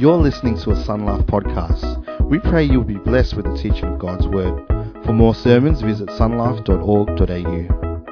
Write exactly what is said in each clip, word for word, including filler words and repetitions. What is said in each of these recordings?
You're listening to a Sun Life podcast. We pray you'll be blessed with the teaching of God's Word. For more sermons, visit sunlife dot org dot a u.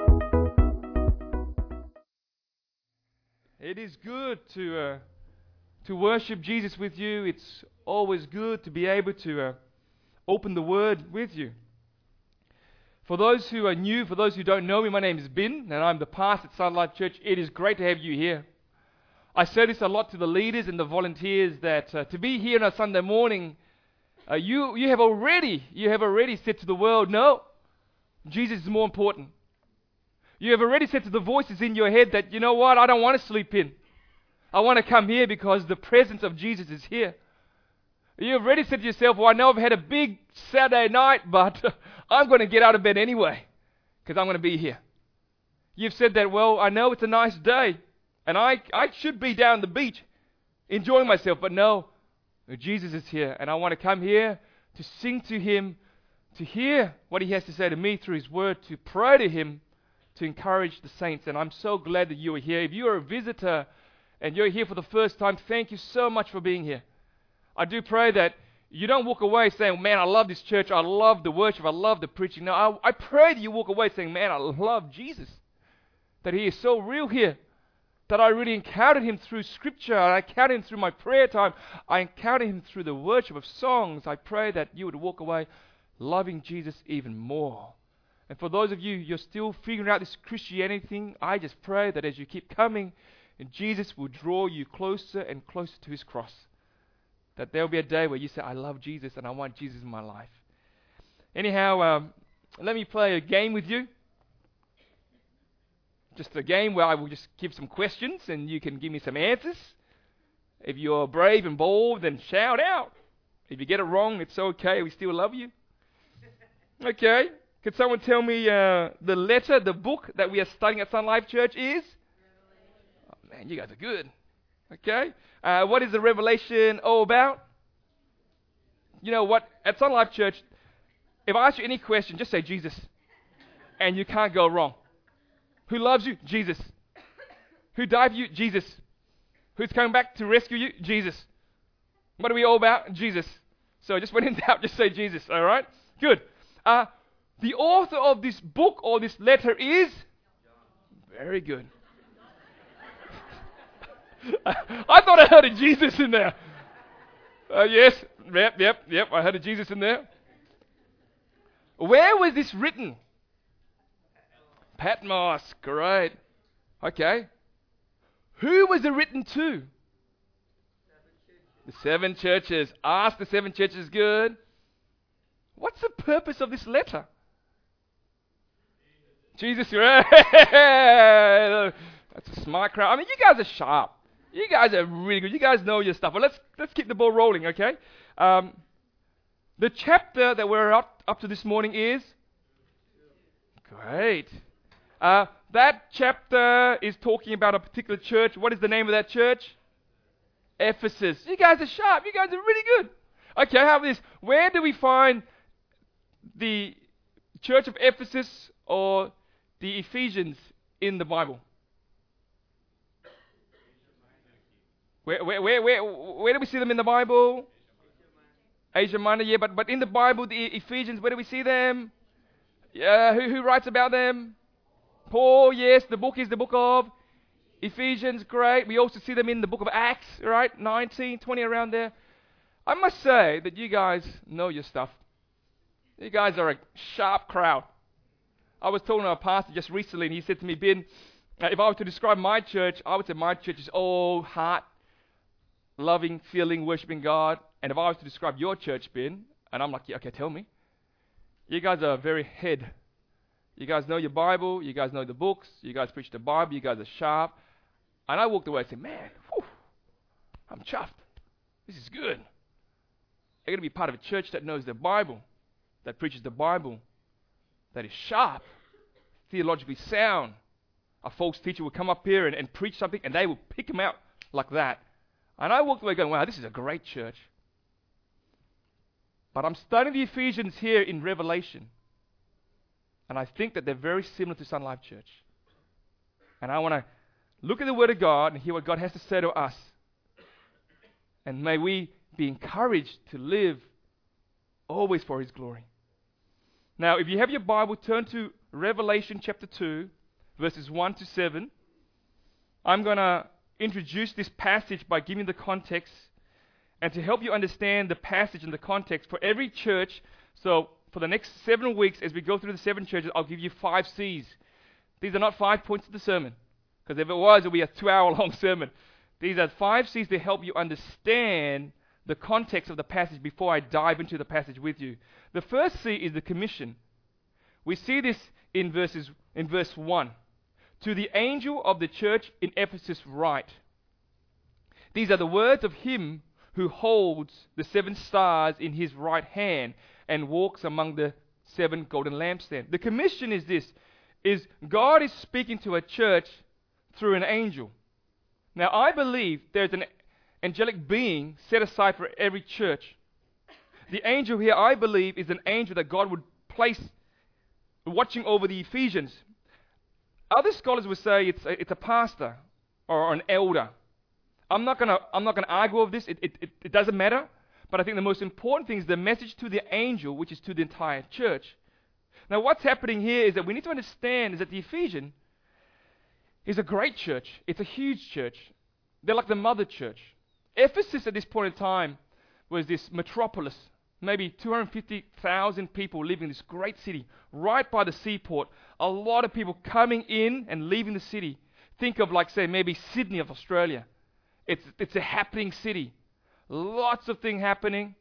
It is good to uh, to worship Jesus with you. It's always good to be able to uh, open the Word with you. For those who are new, for those who don't know me, my name is Ben, and I'm the pastor at Sun Life Church. It is great to have you here. I say this a lot to the leaders and the volunteers that uh, to be here on a Sunday morning, uh, you you have already you have already said to the world, no, Jesus is more important. You have already said to the voices in your head that, you know what, I don't want to sleep in. I want to come here because the presence of Jesus is here. You've already said to yourself, well, I know I've had a big Saturday night, but I'm going to get out of bed anyway because I'm going to be here. You've said that, well, I know it's a nice day, and I, I should be down the beach enjoying myself, but no, Jesus is here, and I want to come here to sing to Him, to hear what He has to say to me through His Word, to pray to Him, to encourage the saints. And I'm so glad that you are here. If you are a visitor and you're here for the first time, thank you so much for being here. I do pray that you don't walk away saying, man, I love this church, I love the worship, I love the preaching. No, I, I pray that you walk away saying, man, I love Jesus, that He is so real here, that I really encountered Him through Scripture, I encountered Him through my prayer time, I encountered Him through the worship of songs. I pray that you would walk away loving Jesus even more. And for those of you, you're still figuring out this Christianity thing, I just pray that as you keep coming, and Jesus will draw you closer and closer to His cross. That there will be a day where you say, I love Jesus and I want Jesus in my life. Anyhow, um, let me play a game with you. Just a game where I will just give some questions and you can give me some answers. If you're brave and bold, then shout out. If you get it wrong, it's okay. We still love you. Okay. Could someone tell me uh, the letter, the book that we are studying at Sun Life Church is? Oh, man, you guys are good. Okay. Uh, what is the Revelation all about? You know what? At Sun Life Church, if I ask you any question, just say Jesus. And you can't go wrong. Who loves you? Jesus. Who died for you? Jesus. Who's coming back to rescue you? Jesus. What are we all about? Jesus. So just when in doubt, just say Jesus. All right? Good. Uh, the author of this book or this letter is? Very good. I thought I heard a Jesus in there. Uh, yes, yep, yep, yep, I heard a Jesus in there. Where was this written? Patmos, great. Okay. Who was it written to? The seven churches. Ask the seven churches, good. What's the purpose of this letter? Jesus, right? That's a smart crowd. I mean, you guys are sharp. You guys are really good. You guys know your stuff. But let's let's keep the ball rolling, okay? Um, the chapter that we're up, up to this morning is? Great. Uh, that chapter is talking about a particular church. What is the name of that church? Ephesus. You guys are sharp. You guys are really good. Okay, how about this? Where do we find the church of Ephesus or the Ephesians in the Bible? Where, where, where, where, where do we see them in the Bible? Asia Minor, yeah, but, but in the Bible, the Ephesians, where do we see them? Yeah, who, who writes about them? Paul, yes, the book is the book of Ephesians, great. We also see them in the book of Acts, right? nineteen, twenty, around there. I must say that you guys know your stuff. You guys are a sharp crowd. I was talking to a pastor just recently, and he said to me, Ben, uh, if I were to describe my church, I would say my church is all heart, loving, feeling, worshiping God. And if I was to describe your church, Ben, and I'm like, yeah, okay, tell me. You guys are very head. You guys know your Bible. You guys know the books. You guys preach the Bible. You guys are sharp. And I walked away and said, man, whew, I'm chuffed. This is good. I'm going to be part of a church that knows the Bible, that preaches the Bible, that is sharp, theologically sound. A false teacher would come up here and, and preach something, and they would pick him out like that. And I walked away going, wow, this is a great church. But I'm studying the Ephesians here in Revelation. And I think that they're very similar to Sun Life Church. And I want to look at the Word of God and hear what God has to say to us. And may we be encouraged to live always for His glory. Now, if you have your Bible, turn to Revelation chapter two, verses one to seven. I'm going to introduce this passage by giving the context, and to help you understand the passage and the context for every church. So for the next seven weeks, as we go through the seven churches, I'll give you five C's. These are not five points of the sermon, because if it was, it would be a two-hour-long sermon. These are five C's to help you understand the context of the passage before I dive into the passage with you. The first C is the commission. We see this in verses in verse one. To the angel of the church in Ephesus write. These are the words of him who holds the seven stars in his right hand and walks among the seven golden lampstands. The commission is this, is God is speaking to a church through an angel. Now, I believe there's an angelic being set aside for every church. The angel here, I believe, is an angel that God would place watching over the Ephesians. Other scholars would say it's a, it's a pastor or an elder. I'm not gonna I'm not gonna argue over this. It, it it it doesn't matter. But I think the most important thing is the message to the angel, which is to the entire church. Now, what's happening here is that we need to understand is that the Ephesian is a great church. It's a huge church. They're like the mother church. Ephesus at this point in time was this metropolis, maybe two hundred fifty thousand people living in this great city, right by the seaport. A lot of people coming in and leaving the city. Think of, like, say, maybe Sydney of Australia. It's it's a happening city. Lots of things happening.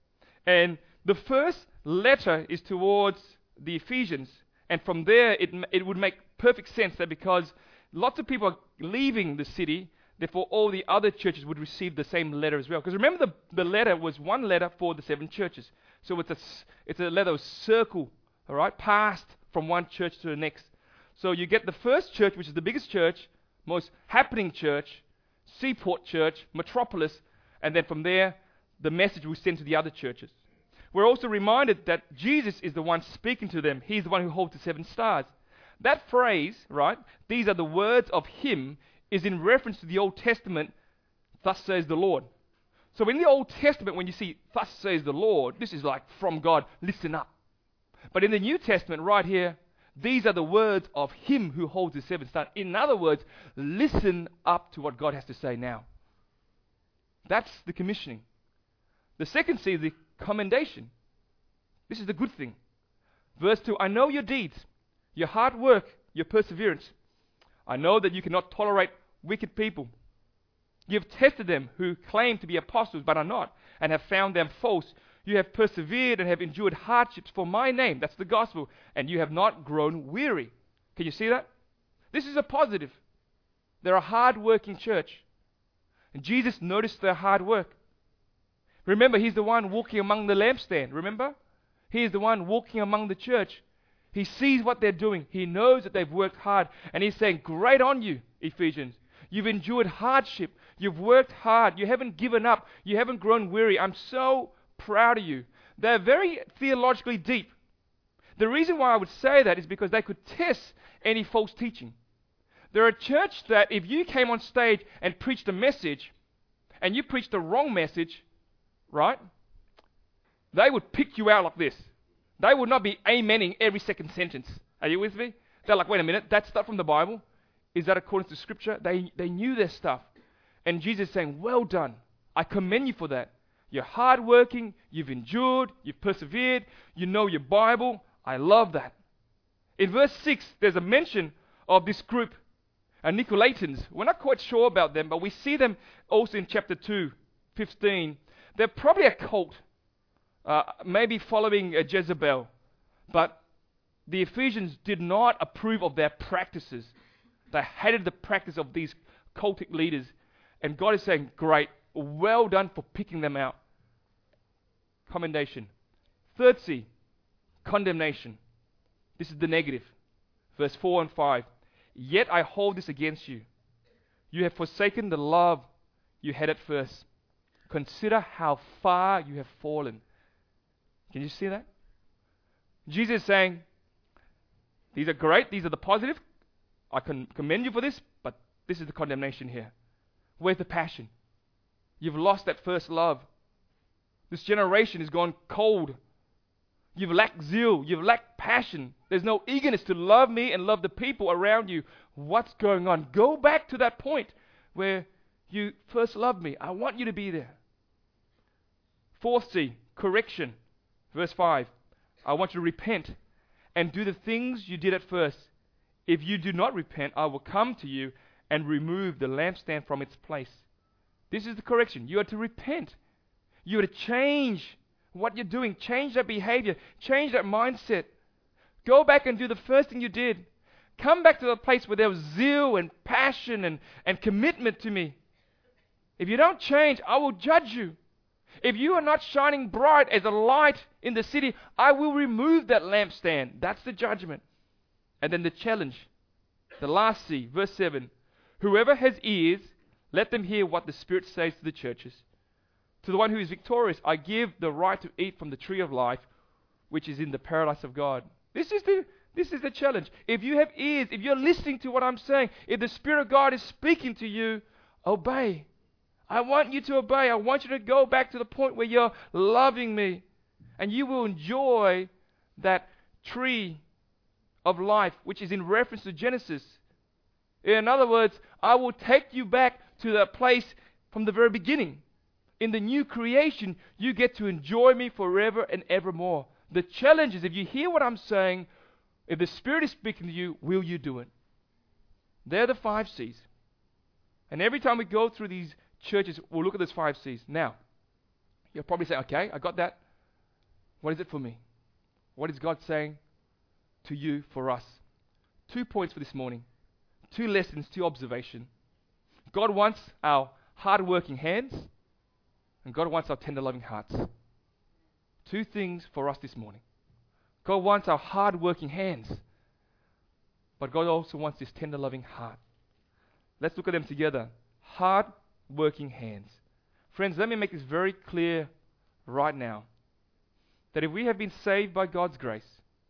And the first letter is towards the Ephesians. And from there, it it would make perfect sense that because lots of people are leaving the city, therefore all the other churches would receive the same letter as well. Because remember, the, the letter was one letter for the seven churches. So it's a, it's a letter of circle, all right, passed from one church to the next. So you get the first church, which is the biggest church, most happening church, seaport church, metropolis, and then from there, the message we send to the other churches. We're also reminded that Jesus is the one speaking to them. He's the one who holds the seven stars. That phrase, right, these are the words of him, is in reference to the Old Testament, thus says the Lord. So in the Old Testament, when you see, thus says the Lord, this is like from God, listen up. But in the New Testament, right here, these are the words of him who holds the seven stars. In other words, listen up to what God has to say now. That's the commissioning. The second C is the commendation. This is the good thing. Verse two, I know your deeds, your hard work, your perseverance. I know that you cannot tolerate wicked people. You have tested them who claim to be apostles but are not, and have found them false. You have persevered and have endured hardships for my name. That's the gospel. And you have not grown weary. Can you see that? This is a positive. They're a hard-working church. And Jesus noticed their hard work. Remember, he's the one walking among the lampstand. Remember? He is the one walking among the church. He sees what they're doing. He knows that they've worked hard. And he's saying, great on you, Ephesians. You've endured hardship. You've worked hard. You haven't given up. You haven't grown weary. I'm so proud of you. They're very theologically deep. The reason why I would say that is because they could test any false teaching. They're a church that if you came on stage and preached a message, and you preached the wrong message, right, they would pick you out like this. They would not be amening every second sentence. Are you with me? They're like, wait a minute, that's not from the Bible. Is that according to Scripture? They they knew their stuff. And Jesus is saying, well done. I commend you for that. You're hardworking, you've endured, you've persevered, you know your Bible. I love that. In verse six, there's a mention of this group, uh, Nicolaitans. We're not quite sure about them, but we see them also in chapter two, fifteen. They're probably a cult, uh, maybe following uh, Jezebel. But the Ephesians did not approve of their practices. They hated the practice of these cultic leaders. And God is saying, great, well done for picking them out. Commendation. Third C, condemnation. This is the negative. Verse four and five. Yet I hold this against you. You have forsaken the love you had at first. Consider how far you have fallen. Can you see that? Jesus is saying, these are great, these are the positive. I can commend you for this, but this is the condemnation here. Where's the passion? You've lost that first love. This generation has gone cold. You've lacked zeal. You've lacked passion. There's no eagerness to love me and love the people around you. What's going on? Go back to that point where you first loved me. I want you to be there. Fourth C, correction. Verse five. I want you to repent and do the things you did at first. If you do not repent, I will come to you and remove the lampstand from its place. This is the correction. You are to repent. You are to change what you're doing. Change that behavior. Change that mindset. Go back and do the first thing you did. Come back to the place where there was zeal and passion and, and commitment to me. If you don't change, I will judge you. If you are not shining bright as a light in the city, I will remove that lampstand. That's the judgment. And then the challenge. The last C, verse seven. Whoever has ears, let them hear what the Spirit says to the churches. To the one who is victorious, I give the right to eat from the tree of life, which is in the paradise of God. This is the this is the challenge. If you have ears, if you're listening to what I'm saying, if the Spirit of God is speaking to you, obey. I want you to obey. I want you to go back to the point where you're loving me. And you will enjoy that tree of life, which is in reference to Genesis. In other words, I will take you back to that place from the very beginning. In the new creation, you get to enjoy me forever and evermore. The challenge is, if you hear what I'm saying, if the Spirit is speaking to you, will you do it? They're the five C's. And every time we go through these churches, we'll look at those five C's. Now, you'll probably say, okay, I got that. What is it for me? What is God saying to you for us? Two points for this morning. Two lessons, two observations. God wants our hard-working hands, and God wants our tender, loving hearts. Two things for us this morning. God wants our hard-working hands, but God also wants this tender, loving heart. Let's look at them together. Hard-working hands. Friends, let me make this very clear right now, that if we have been saved by God's grace,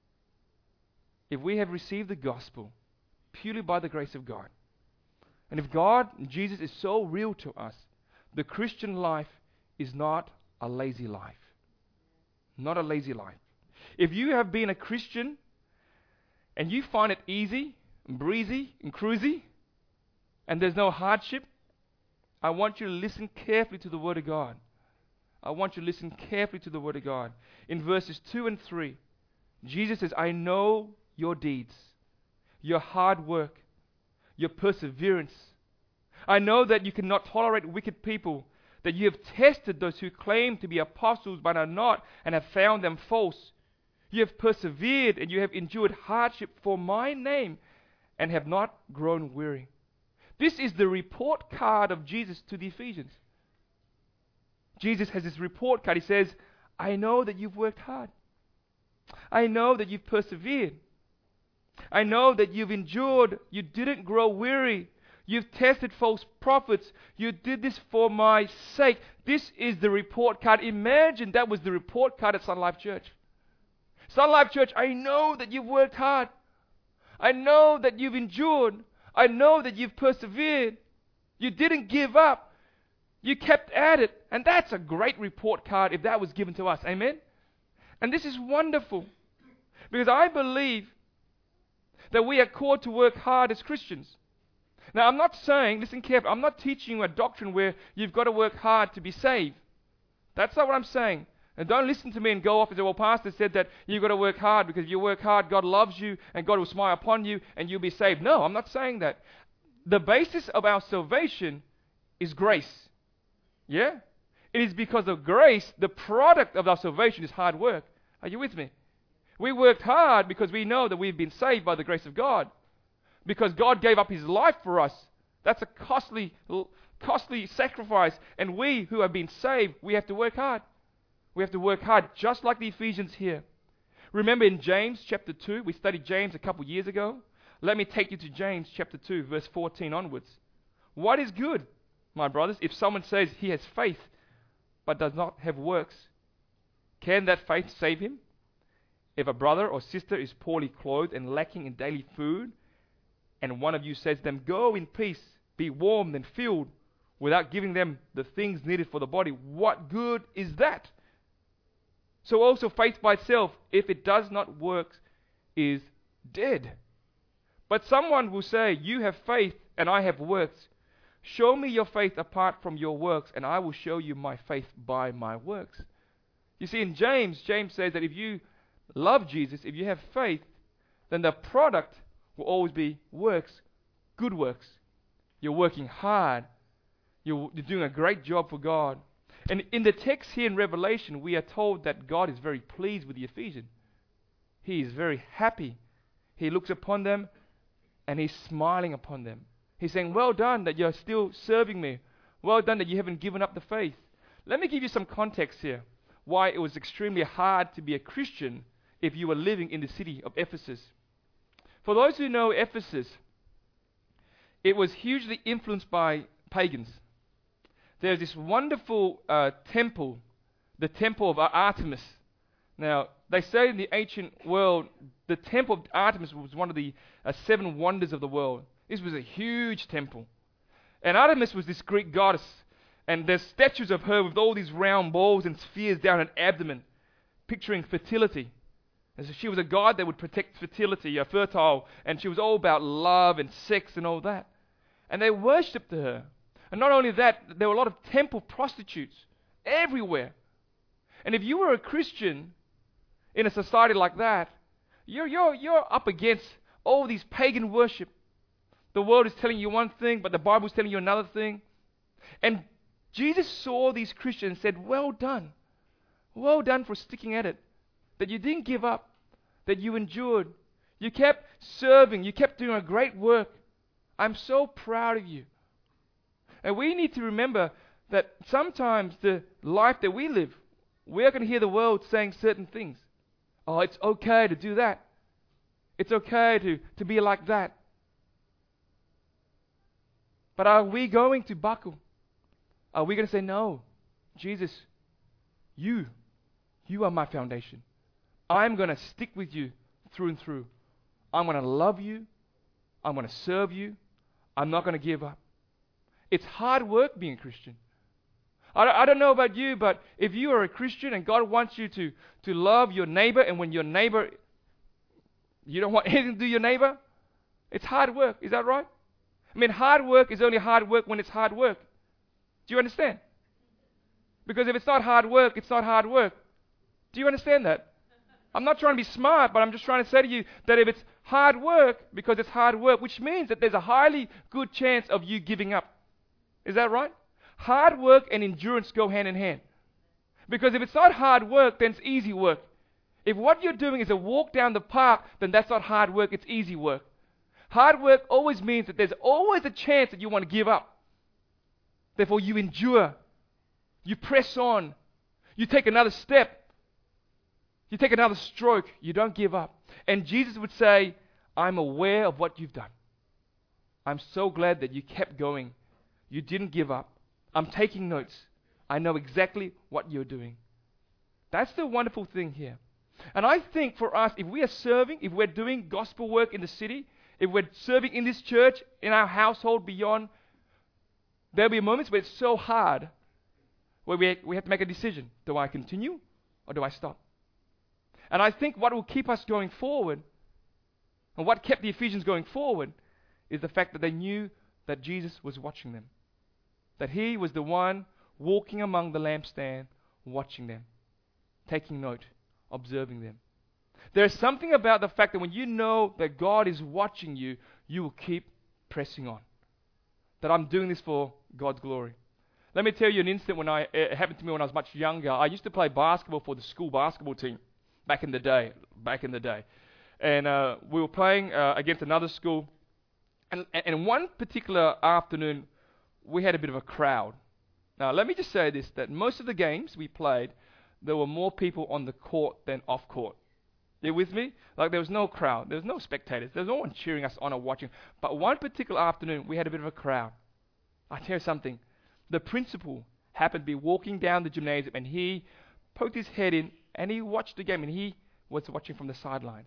if we have received the gospel purely by the grace of God, and if God, Jesus, is so real to us, the Christian life is not a lazy life. Not a lazy life. If you have been a Christian and you find it easy and breezy and cruisy and there's no hardship, I want you to listen carefully to the Word of God. I want you to listen carefully to the Word of God. In verses two and three, Jesus says, I know your deeds, your hard work, your perseverance. I know that you cannot tolerate wicked people, that you have tested those who claim to be apostles but are not, and have found them false. You have persevered and you have endured hardship for my name and have not grown weary. This is the report card of Jesus to the Ephesians. Jesus has this report card. He says, I know that you've worked hard. I know that you've persevered. I know that you've endured. You didn't grow weary. You've tested false prophets. You did this for my sake. This is the report card. Imagine that was the report card at Sun Life Church. Sun Life Church, I know that you've worked hard. I know that you've endured. I know that you've persevered. You didn't give up. You kept at it. And that's a great report card if that was given to us. Amen? And this is wonderful. Because I believe that we are called to work hard as Christians. Now, I'm not saying, listen carefully, I'm not teaching you a doctrine where you've got to work hard to be saved. That's not what I'm saying. And don't listen to me and go off and say, well, Pastor said that you've got to work hard because if you work hard, God loves you and God will smile upon you and you'll be saved. No, I'm not saying that. The basis of our salvation is grace. Yeah? It is because of grace, the product of our salvation is hard work. Are you with me? We worked hard because we know that we've been saved by the grace of God. Because God gave up His life for us. That's a costly, costly sacrifice. And we who have been saved, we have to work hard. We have to work hard, just like the Ephesians here. Remember in James chapter two, we studied James a couple years ago. Let me take you to James chapter two, verse fourteen onwards. What is good, my brothers, if someone says he has faith, but does not have works? Can that faith save him? If a brother or sister is poorly clothed and lacking in daily food, and one of you says to them, go in peace, be warmed and filled, without giving them the things needed for the body, what good is that? So also faith by itself, if it does not work, is dead. But someone will say, you have faith and I have works. Show me your faith apart from your works, and I will show you my faith by my works. You see, in James, James says that if you love Jesus, if you have faith, then the product will always be works, good works. You're working hard. You're, you're doing a great job for God. And in the text here in Revelation, we are told that God is very pleased with the Ephesians. He is very happy. He looks upon them and He's smiling upon them. He's saying, well done that you're still serving me. Well done that you haven't given up the faith. Let me give you some context here. Why it was extremely hard to be a Christian if you were living in the city of Ephesus. For those who know Ephesus, it was hugely influenced by pagans. There's this wonderful uh, temple, the temple of Artemis. Now, they say in the ancient world, the temple of Artemis was one of the uh, seven wonders of the world. This was a huge temple. And Artemis was this Greek goddess. And there's statues of her with all these round balls and spheres down her abdomen, picturing fertility. And so she was a god that would protect fertility, a fertile, and she was all about love and sex and all that. And they worshipped her. And not only that, there were a lot of temple prostitutes everywhere. And if you were a Christian in a society like that, you're, you're, you're up against all these pagan worship. The world is telling you one thing, but the Bible is telling you another thing. And Jesus saw these Christians and said, well done. Well done for sticking at it. That you didn't give up. That you endured. You kept serving. You kept doing a great work. I'm so proud of you. And we need to remember that sometimes the life that we live, we're going to hear the world saying certain things. Oh, it's okay to do that. It's okay to, to be like that. But are we going to buckle? Are we going to say, no, Jesus, you, you are my foundation. I'm going to stick with you through and through. I'm going to love you. I'm going to serve you. I'm not going to give up. It's hard work being a Christian. I don't, I don't know about you, but if you are a Christian and God wants you to, to love your neighbor, and when your neighbor, you don't want anything to do with your neighbor, it's hard work. Is that right? I mean, hard work is only hard work when it's hard work. Do you understand? Because if it's not hard work, it's not hard work. Do you understand that? I'm not trying to be smart, but I'm just trying to say to you that if it's hard work, because it's hard work, which means that there's a highly good chance of you giving up. Is that right? Hard work and endurance go hand in hand. Because if it's not hard work, then it's easy work. If what you're doing is a walk down the park, then that's not hard work, it's easy work. Hard work always means that there's always a chance that you want to give up. Therefore, you endure. You press on. You take another step. You take another stroke. You don't give up. And Jesus would say, I'm aware of what you've done. I'm so glad that you kept going. You didn't give up. I'm taking notes. I know exactly what you're doing. That's the wonderful thing here. And I think for us, if we are serving, if we're doing gospel work in the city, if we're serving in this church, in our household, beyond, there'll be moments where it's so hard, where we, we have to make a decision. Do I continue or do I stop? And I think what will keep us going forward, and what kept the Ephesians going forward, is the fact that they knew that Jesus was watching them. That He was the one walking among the lampstand, watching them, taking note, observing them. There's something about the fact that when you know that God is watching you, you will keep pressing on. That I'm doing this for God's glory. Let me tell you an incident when I, it happened to me when I was much younger. I used to play basketball for the school basketball team back in the day. Back in the day. And uh, we were playing uh, against another school. And, and one particular afternoon, we had a bit of a crowd. Now, let me just say this, that most of the games we played, there were more people on the court than off court. You with me? Like, there was no crowd. There was no spectators. There was no one cheering us on or watching. But one particular afternoon, we had a bit of a crowd. I tell you something. The principal happened to be walking down the gymnasium, and he poked his head in, and he watched the game, and he was watching from the sidelines.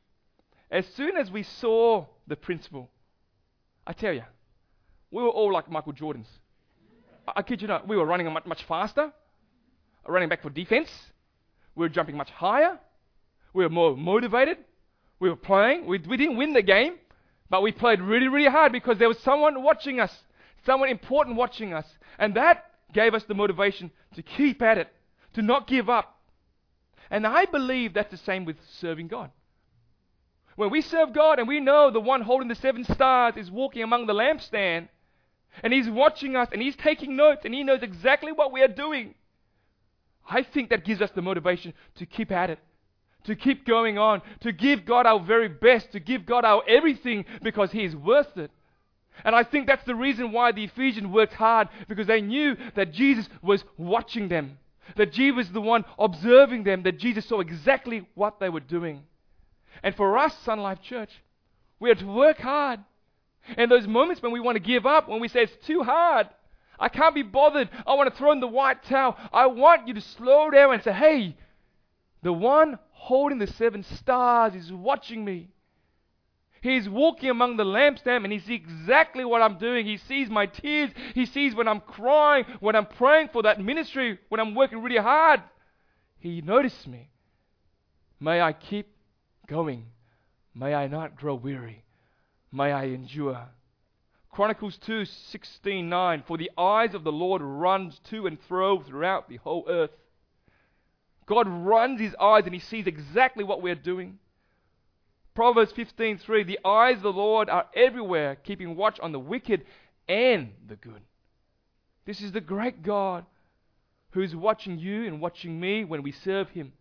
As soon as we saw the principal, I tell you, we were all like Michael Jordans. I, I kid you not, we were running much, much faster, running back for defense. We were jumping much higher. We were more motivated. We were playing. We, we didn't win the game, but we played really, really hard because there was someone watching us, someone important watching us. And that gave us the motivation to keep at it, to not give up. And I believe that's the same with serving God. When we serve God and we know the one holding the seven stars is walking among the lampstand, and He's watching us and He's taking notes and He knows exactly what we are doing, I think that gives us the motivation to keep at it, to keep going on, to give God our very best, to give God our everything because He is worth it. And I think that's the reason why the Ephesians worked hard, because they knew that Jesus was watching them, that Jesus was the one observing them, that Jesus saw exactly what they were doing. And for us, Sun Life Church, we have to work hard. And those moments when we want to give up, when we say it's too hard, I can't be bothered, I want to throw in the white towel, I want you to slow down and say, hey, the one holding the seven stars is watching me. He's walking among the lampstand and He sees exactly what I'm doing. He sees my tears. He sees when I'm crying, when I'm praying for that ministry, when I'm working really hard. He noticed me. May I keep going. May I not grow weary. May I endure. Chronicles two sixteen nine. For the eyes of the Lord runs to and fro throughout the whole earth. God runs His eyes and He sees exactly what we're doing. Proverbs fifteen three. The eyes of the Lord are everywhere, keeping watch on the wicked and the good. This is the great God who is watching you and watching me when we serve Him.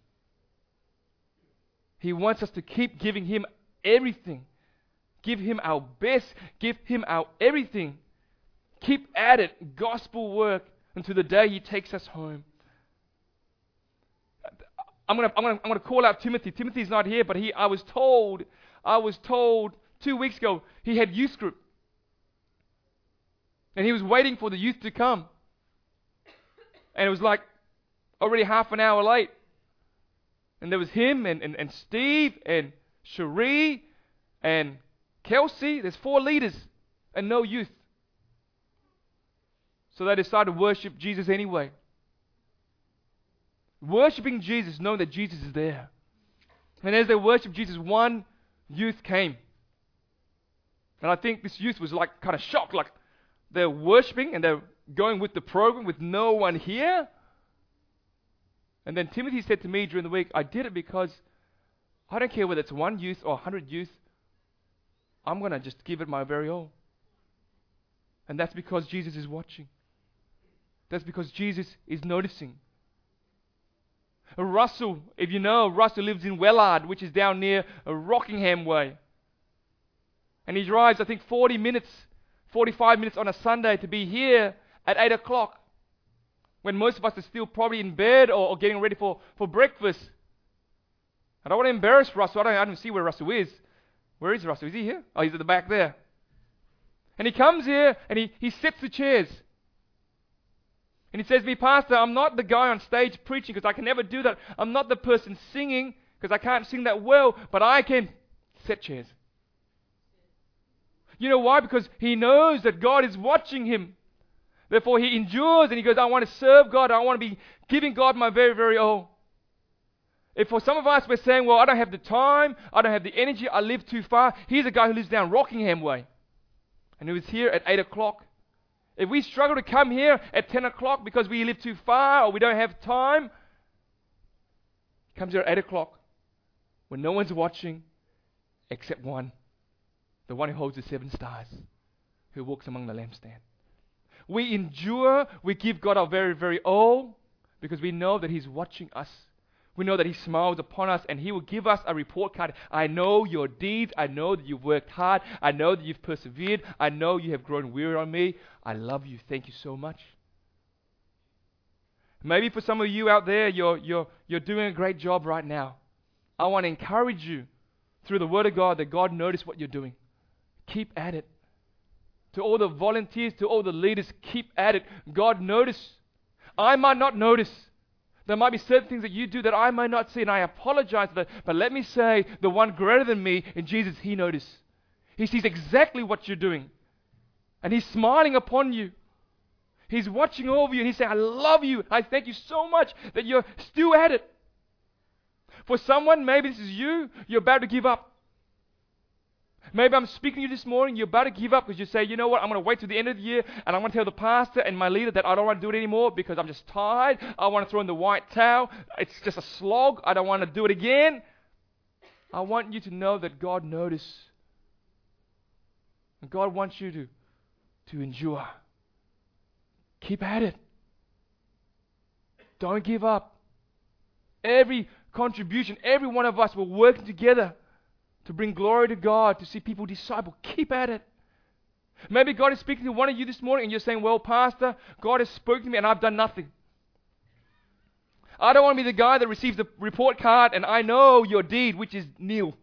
He wants us to keep giving Him everything. Give Him our best. Give Him our everything. Keep at it. Gospel work until the day He takes us home. I'm gonna, I'm gonna, I'm gonna call out Timothy. Timothy's not here, but he, I was told, I was told two weeks ago he had youth group, and he was waiting for the youth to come, and it was like already half an hour late, and there was him and, and, and Steve and Cherie and Kelsey. There's four leaders and no youth, so they decided to worship Jesus anyway. Worshipping Jesus, knowing that Jesus is there. And as they worshiped Jesus, one youth came. And I think this youth was like kind of shocked, like they're worshipping and they're going with the program with no one here. And then Timothy said to me during the week, I did it because I don't care whether it's one youth or a hundred youth. I'm going to just give it my very all. And that's because Jesus is watching. That's because Jesus is noticing. Russell, if you know, Russell lives in Wellard, which is down near Rockingham Way. And he drives, I think, forty minutes, forty-five minutes on a Sunday to be here at eight o'clock. When most of us are still probably in bed or, or getting ready for, for breakfast. I don't want to embarrass Russell. I don't, I don't see where Russell is. Where is Russell? Is he here? Oh, he's at the back there. And he comes here and he, he sets the chairs. And he says to me, Pastor, I'm not the guy on stage preaching because I can never do that. I'm not the person singing because I can't sing that well, but I can set chairs. You know why? Because he knows that God is watching him. Therefore, he endures and he goes, I want to serve God. I want to be giving God my very, very all. If for some of us we're saying, well, I don't have the time, I don't have the energy, I live too far. Here's a guy who lives down Rockingham Way. And he was here at eight o'clock. If we struggle to come here at ten o'clock because we live too far or we don't have time, he comes here at eight o'clock when no one's watching except one. The one who holds the seven stars, who walks among the lampstand. We endure, we give God our very, very all because we know that He's watching us. We know that He smiles upon us and He will give us a report card. I know your deeds. I know that you've worked hard. I know that you've persevered. I know you have grown weary on me. I love you. Thank you so much. Maybe for some of you out there, you're, you're, you're doing a great job right now. I want to encourage you through the Word of God that God noticed what you're doing. Keep at it. To all the volunteers, to all the leaders, keep at it. God noticed. I might not notice. There might be certain things that you do that I might not see, and I apologize for that. But let me say, the one greater than me, in Jesus, He noticed. He sees exactly what you're doing. And He's smiling upon you. He's watching over you and He's saying, I love you. I thank you so much that you're still at it. For someone, maybe this is you, you're about to give up. Maybe I'm speaking to you this morning, you're about to give up because you say, you know what, I'm going to wait till the end of the year and I'm going to tell the pastor and my leader that I don't want to do it anymore because I'm just tired. I want to throw in the white towel. It's just a slog. I don't want to do it again. I want you to know that God notices. And God wants you to, to endure. Keep at it. Don't give up. Every contribution, every one of us, we're working together to bring glory to God, to see people disciple. Keep at it. Maybe God is speaking to one of you this morning and you're saying, well, Pastor, God has spoken to me and I've done nothing. I don't want to be the guy that receives the report card and I know your deed, which is nil.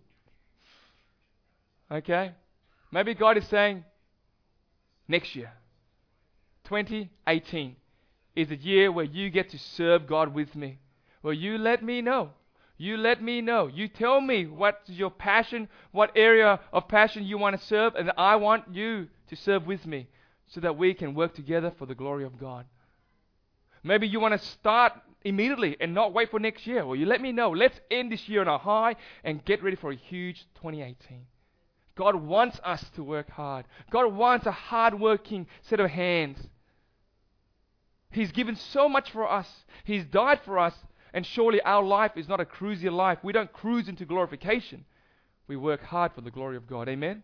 Okay? Maybe God is saying, next year, twenty eighteen, is a year where you get to serve God with me. Well, you let me know. You let me know. You tell me what's your passion, what area of passion you want to serve, and I want you to serve with me so that we can work together for the glory of God. Maybe you want to start immediately and not wait for next year. Well, you let me know. Let's end this year on a high and get ready for a huge twenty eighteen. God wants us to work hard. God wants a hard-working set of hands. He's given so much for us. He's died for us. And surely our life is not a cruisy life. We don't cruise into glorification. We work hard for the glory of God. Amen?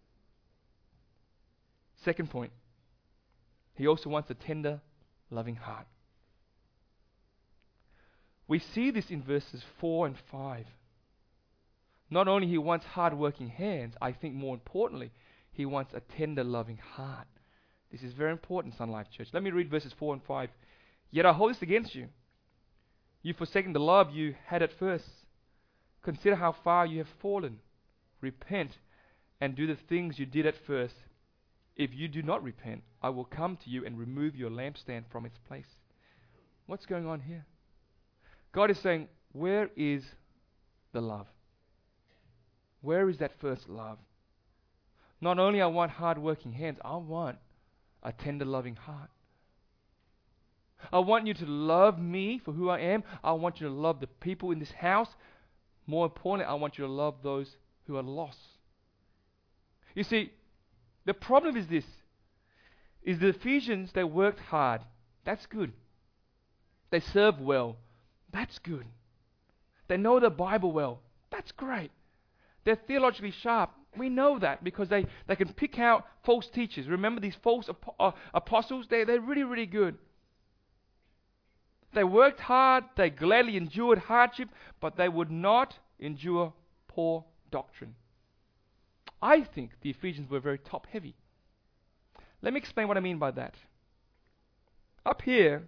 Second point. He also wants a tender, loving heart. We see this in verses four and five. Not only he wants hard-working hands, I think more importantly, he wants a tender, loving heart. This is very important, Sun Life Church. Let me read verses four and five. Yet I hold this against you. You've forsaken the love you had at first. Consider how far you have fallen. Repent and do the things you did at first. If you do not repent, I will come to you and remove your lampstand from its place. What's going on here? God is saying, where is the love? Where is that first love? Not only I want hard-working hands, I want a tender, loving heart. I want you to love me for who I am. I want you to love the people in this house. More importantly, I want you to love those who are lost. You see, the problem is this, is the Ephesians, they worked hard. That's good. They serve well. That's good. They know the Bible well. That's great. They're theologically sharp. We know that because they, they can pick out false teachers. Remember these false ap- uh, apostles? They, they're really, really good. They worked hard, they gladly endured hardship, but they would not endure poor doctrine. I think the Ephesians were very top-heavy. Let me explain what I mean by that. Up here,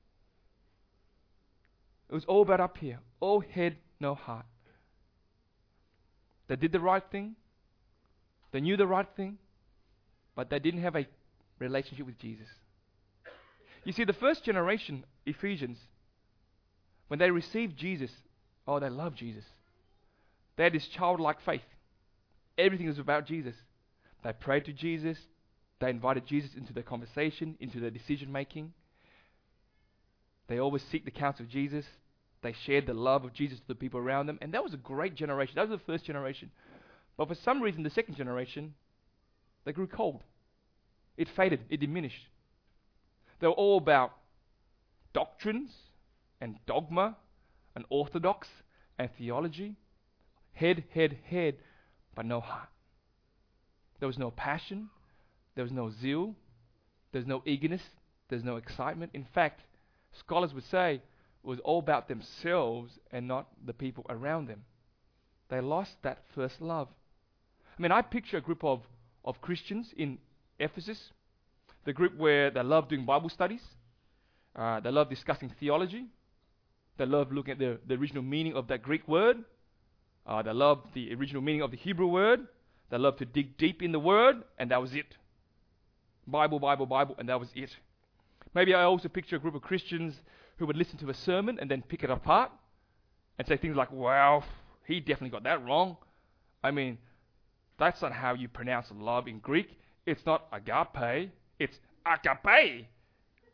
it was all about up here. All head, no heart. They did the right thing. They knew the right thing, but they didn't have a relationship with Jesus. You see, the first generation Ephesians, when they received Jesus, oh, they loved Jesus. They had this childlike faith. Everything was about Jesus. They prayed to Jesus. They invited Jesus into their conversation, into their decision making. They always seek the counsel of Jesus. They shared the love of Jesus to the people around them. And that was a great generation. That was the first generation. But for some reason, the second generation, they grew cold. It faded. It diminished. They were all about doctrines and dogma and orthodox and theology. Head, head, head, but no heart. There was no passion. There was no zeal. There's no eagerness. There's no excitement. In fact, scholars would say it was all about themselves and not the people around them. They lost that first love. I mean, I picture a group of, of Christians in Ephesus, the group where they love doing Bible studies, uh, they love discussing theology, they love looking at the, the original meaning of that Greek word, uh, they love the original meaning of the Hebrew word, they love to dig deep in the word, and that was it. Bible, Bible, Bible, and that was it. Maybe I also picture a group of Christians who would listen to a sermon and then pick it apart and say things like, wow, he definitely got that wrong. I mean, that's not how you pronounce love in Greek. It's not agape, it's agape.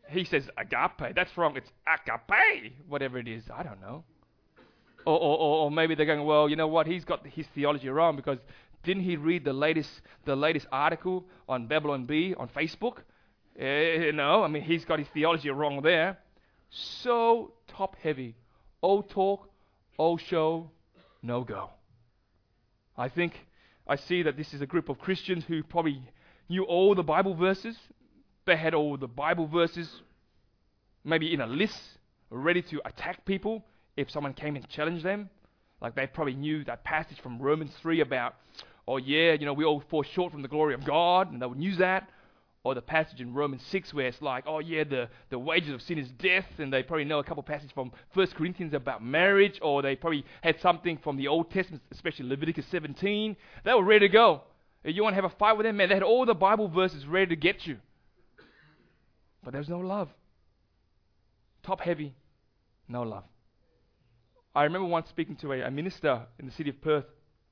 He says agape. That's wrong. It's agape, whatever it is. I don't know. Or, or, or, or maybe they're going, well, you know what? He's got his theology wrong because didn't he read the latest the latest article on Babylon Bee on Facebook? Uh, no, I mean, he's got his theology wrong there. So top-heavy. Old talk, old show, no go. I think I see that this is a group of Christians who probably knew all the Bible verses. They had all the Bible verses maybe in a list, ready to attack people if someone came and challenged them. Like they probably knew that passage from Romans three about, oh yeah, you know, we all fall short from the glory of God, and they would use that. Or the passage in Romans six where it's like, oh yeah, the, the wages of sin is death, and they probably know a couple passages from First Corinthians about marriage, or they probably had something from the Old Testament, especially Leviticus seventeen. They were ready to go. If you want to have a fight with them, man, they had all the Bible verses ready to get you. But there was no love. Top heavy, no love. I remember once speaking to a, a minister in the city of Perth,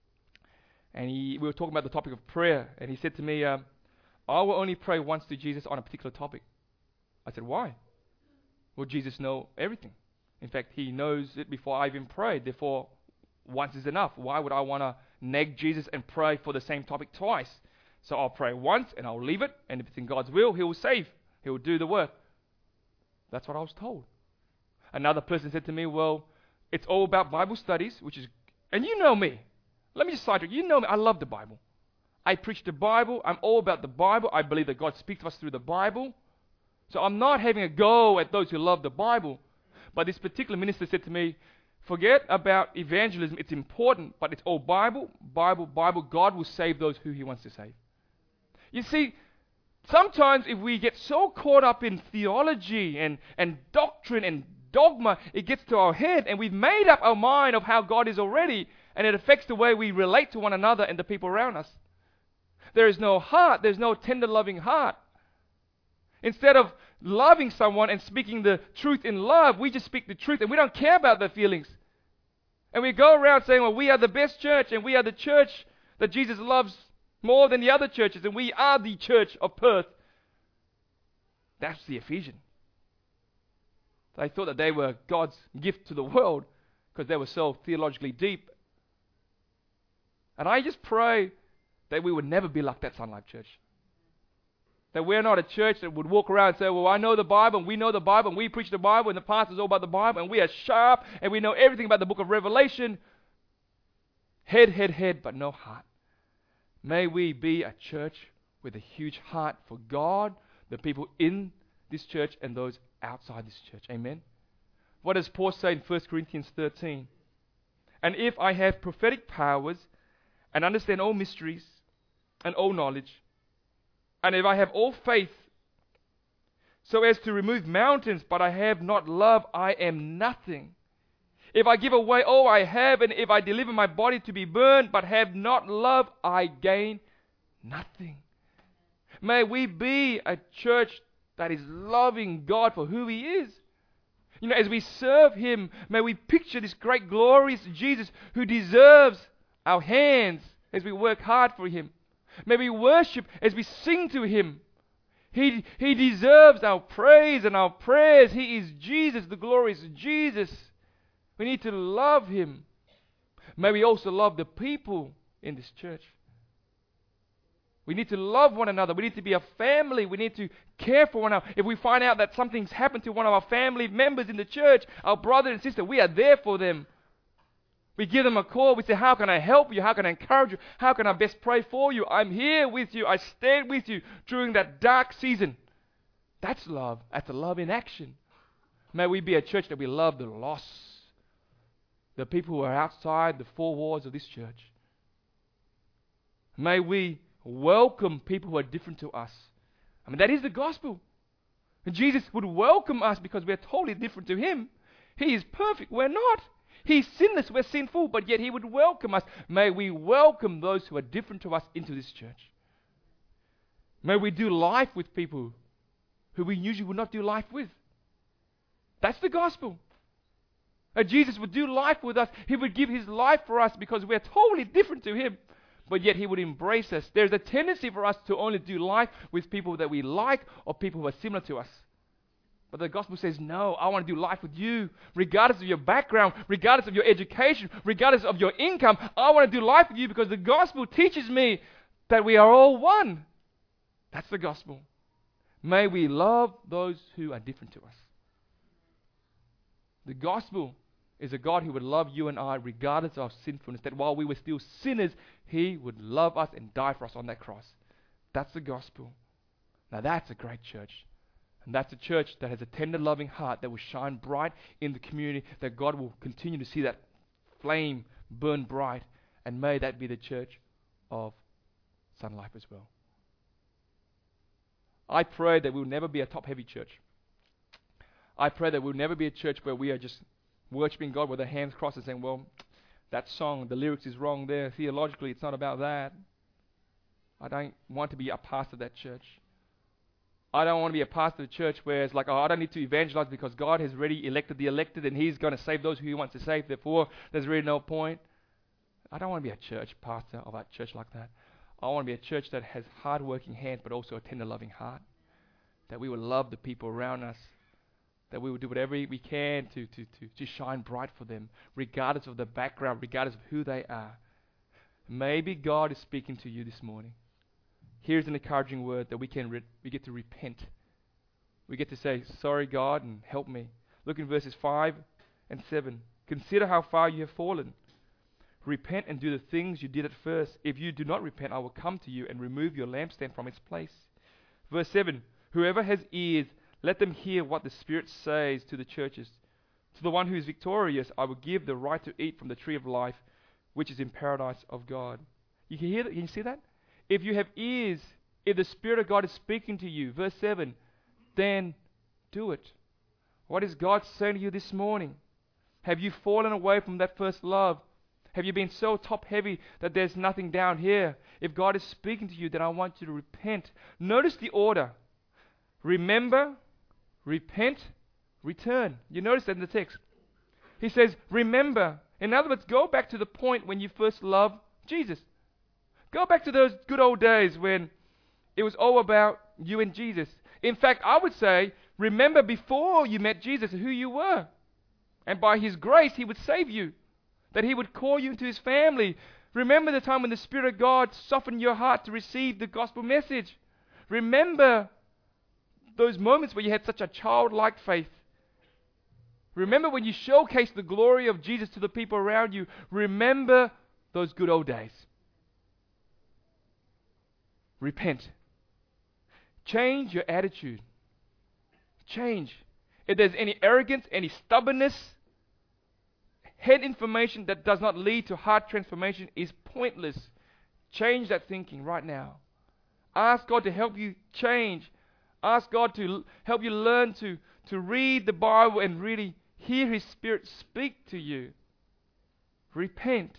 and he, we were talking about the topic of prayer, and he said to me, um, I will only pray once to Jesus on a particular topic. I said, why? Well, Jesus knows everything. In fact, he knows it before I even prayed. Therefore, once is enough. Why would I want to nag Jesus and pray for the same topic twice? So I'll pray once and I'll leave it. And if it's in God's will, he will save. He will do the work. That's what I was told. Another person said to me, well, it's all about Bible studies, which is, and you know me. Let me just cite it. You know me. I love the Bible. I preach the Bible. I'm all about the Bible. I believe that God speaks to us through the Bible. So I'm not having a go at those who love the Bible. But this particular minister said to me, forget about evangelism. It's important, but it's all Bible, Bible, Bible. God will save those who he wants to save. You see, sometimes if we get so caught up in theology and, and doctrine and dogma, it gets to our head and we've made up our mind of how God is already, and it affects the way we relate to one another and the people around us. There is no heart. There's no tender, loving heart. Instead of loving someone and speaking the truth in love, we just speak the truth and we don't care about their feelings. And we go around saying, well, we are the best church and we are the church that Jesus loves more than the other churches and we are the church of Perth. That's the Ephesians. They thought that they were God's gift to the world because they were so theologically deep. And I just pray that we would never be like that Sun Life Church. That we're not a church that would walk around and say, well, I know the Bible, and we know the Bible, and we preach the Bible, and the pastor's all about the Bible, and we are sharp, and we know everything about the book of Revelation. Head, head, head, but no heart. May we be a church with a huge heart for God, the people in this church, and those outside this church. Amen? What does Paul say in First Corinthians thirteen? And if I have prophetic powers, and understand all mysteries, and all knowledge, and if I have all faith, so as to remove mountains, but I have not love, I am nothing. If I give away all I have, and if I deliver my body to be burned, but have not love, I gain nothing. May we be a church that is loving God for who he is. You know, as we serve him, may we picture this great glorious Jesus who deserves our hands as we work hard for him. May we worship as we sing to him. He, he deserves our praise and our prayers. He is Jesus, the glorious Jesus. We need to love him. May we also love the people in this church. We need to love one another. We need to be a family. We need to care for one another. If we find out that something's happened to one of our family members in the church, our brother and sister, we are there for them. We give them a call. We say, how can I help you? How can I encourage you? How can I best pray for you? I'm here with you. I stand with you during that dark season. That's love. That's a love in action. May we be a church that we love the lost, the people who are outside the four walls of this church. May we welcome people who are different to us. I mean, that is the gospel. And Jesus would welcome us because we're totally different to him. He is perfect. We're not. He's sinless, we're sinful, but yet he would welcome us. May we welcome those who are different to us into this church. May we do life with people who we usually would not do life with. That's the gospel. And Jesus would do life with us. He would give his life for us because we're totally different to him, but yet he would embrace us. There's a tendency for us to only do life with people that we like or people who are similar to us. But the gospel says, no, I want to do life with you, regardless of your background, regardless of your education, regardless of your income. I want to do life with you because the gospel teaches me that we are all one. That's the gospel. May we love those who are different to us. The gospel is a God who would love you and I regardless of sinfulness, that while we were still sinners, He would love us and die for us on that cross. That's the gospel. Now that's a great church. And that's a church that has a tender, loving heart that will shine bright in the community, that God will continue to see that flame burn bright. And may that be the church of Sun Life as well. I pray that we'll never be a top-heavy church. I pray that we'll never be a church where we are just worshiping God with our hands crossed and saying, well, that song, the lyrics is wrong there. Theologically, it's not about that. I don't want to be a pastor of that church. I don't want to be a pastor of a church where it's like, oh, I don't need to evangelize because God has already elected the elected and He's going to save those who He wants to save. Therefore, there's really no point. I don't want to be a church pastor of a church like that. I want to be a church that has hard-working hands but also a tender, loving heart. That we will love the people around us. That we will do whatever we can to, to, to, to shine bright for them, regardless of their background, regardless of who they are. Maybe God is speaking to you this morning. Here's an encouraging word that we can re- we get to repent. We get to say, sorry God, and help me. Look in verses five and seven. Consider how far you have fallen. Repent and do the things you did at first. If you do not repent, I will come to you and remove your lampstand from its place. Verse seven. Whoever has ears, let them hear what the Spirit says to the churches. To the one who is victorious, I will give the right to eat from the tree of life, which is in paradise of God. You can hear that? Can you see that? If you have ears, if the Spirit of God is speaking to you, verse seven, then do it. What is God saying to you this morning? Have you fallen away from that first love? Have you been so top-heavy that there's nothing down here? If God is speaking to you, then I want you to repent. Notice the order. Remember, repent, return. You notice that in the text. He says, remember. In other words, go back to the point when you first loved Jesus. Go back to those good old days when it was all about you and Jesus. In fact, I would say, remember before you met Jesus who you were. And by His grace, He would save you. That He would call you into His family. Remember the time when the Spirit of God softened your heart to receive the gospel message. Remember those moments where you had such a childlike faith. Remember when you showcased the glory of Jesus to the people around you. Remember those good old days. Repent. Change your attitude. Change. If there's any arrogance, any stubbornness, head information that does not lead to heart transformation is pointless. Change that thinking right now. Ask God to help you change. Ask God to l- help you learn to, to read the Bible and really hear His Spirit speak to you. Repent.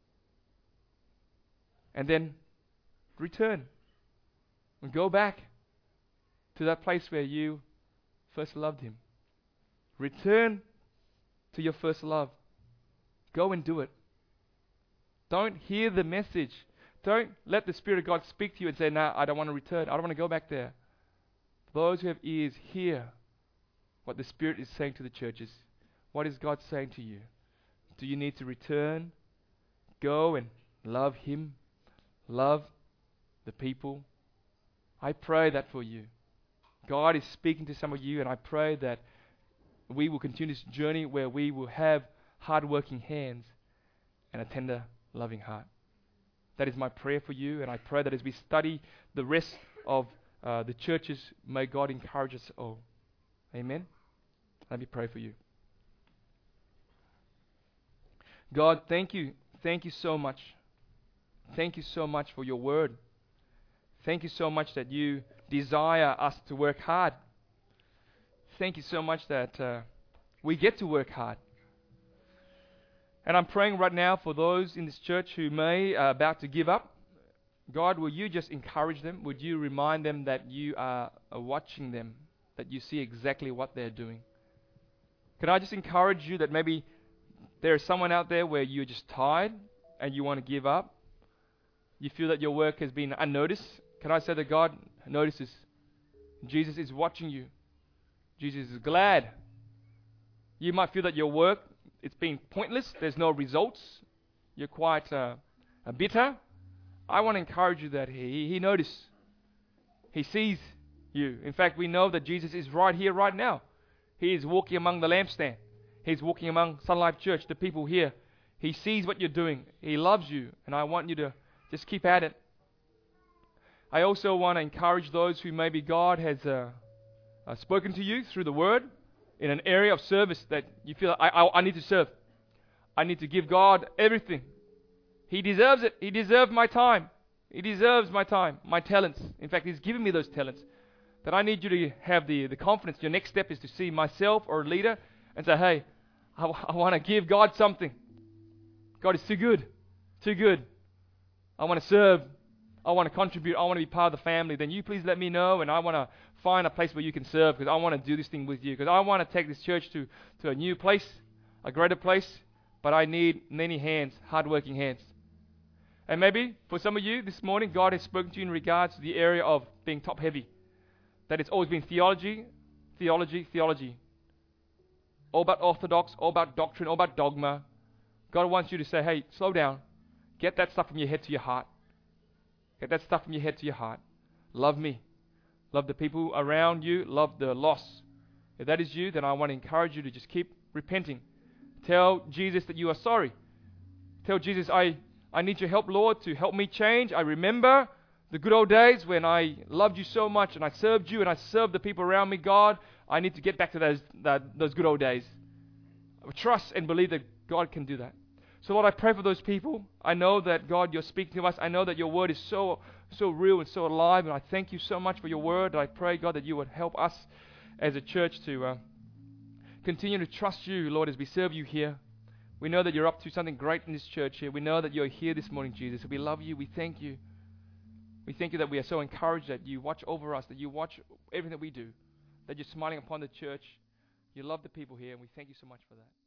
And then return. And go back to that place where you first loved Him. Return to your first love. Go and do it. Don't hear the message. Don't let the Spirit of God speak to you and say, no, nah, I don't want to return. I don't want to go back there. Those who have ears, hear what the Spirit is saying to the churches. What is God saying to you? Do you need to return? Go and love Him. Love the people. I pray that for you. God is speaking to some of you, and I pray that we will continue this journey where we will have hard-working hands and a tender, loving heart. That is my prayer for you, and I pray that as we study the rest of uh, the churches, may God encourage us all. Amen? Let me pray for you. God, thank you. Thank you so much. Thank you so much for your word. Thank you so much that you desire us to work hard. Thank you so much that uh, we get to work hard. And I'm praying right now for those in this church who may are about to give up. God, will you just encourage them? Would you remind them that you are uh, watching them, that you see exactly what they're doing? Can I just encourage you that maybe there is someone out there where you're just tired and you want to give up? You feel that your work has been unnoticed? Can I say that God notices? Jesus is watching you. Jesus is glad. You might feel that your work, it's been pointless. There's no results. You're quite uh, bitter. I want to encourage you that he, he notices. He sees you. In fact, we know that Jesus is right here, right now. He is walking among the lampstand. He's walking among Sun Life Church, the people here. He sees what you're doing. He loves you. And I want you to just keep at it. I also want to encourage those who maybe God has uh, uh, spoken to you through the Word in an area of service that you feel, I, I, I need to serve. I need to give God everything. He deserves it. He deserves my time. He deserves my time, my talents. In fact, He's given me those talents. That I need you to have the, the confidence. Your next step is to see myself or a leader and say, hey, I, I want to give God something. God is too good. Too good. I want to serve. I want to contribute. I want to be part of the family. Then you please let me know, and I want to find a place where you can serve, because I want to do this thing with you, because I want to take this church to, to a new place, a greater place, but I need many hands, hardworking hands. And maybe for some of you this morning, God has spoken to you in regards to the area of being top-heavy. That it's always been theology, theology, theology. All about orthodox, all about doctrine, all about dogma. God wants you to say, hey, slow down. Get that stuff from your head to your heart. Get that stuff from your head to your heart. Love me. Love the people around you. Love the lost. If that is you, then I want to encourage you to just keep repenting. Tell Jesus that you are sorry. Tell Jesus, I, I need your help, Lord, to help me change. I remember the good old days when I loved you so much and I served you and I served the people around me. God, I need to get back to those, that, those good old days. I trust and believe that God can do that. So Lord, I pray for those people. I know that, God, you're speaking to us. I know that your word is so so real and so alive, and I thank you so much for your word. I pray, God, that you would help us as a church to uh, continue to trust you, Lord, as we serve you here. We know that you're up to something great in this church here. We know that you're here this morning, Jesus. We love you. We thank you. We thank you that we are so encouraged that you watch over us, that you watch everything that we do, that you're smiling upon the church. You love the people here, and we thank you so much for that.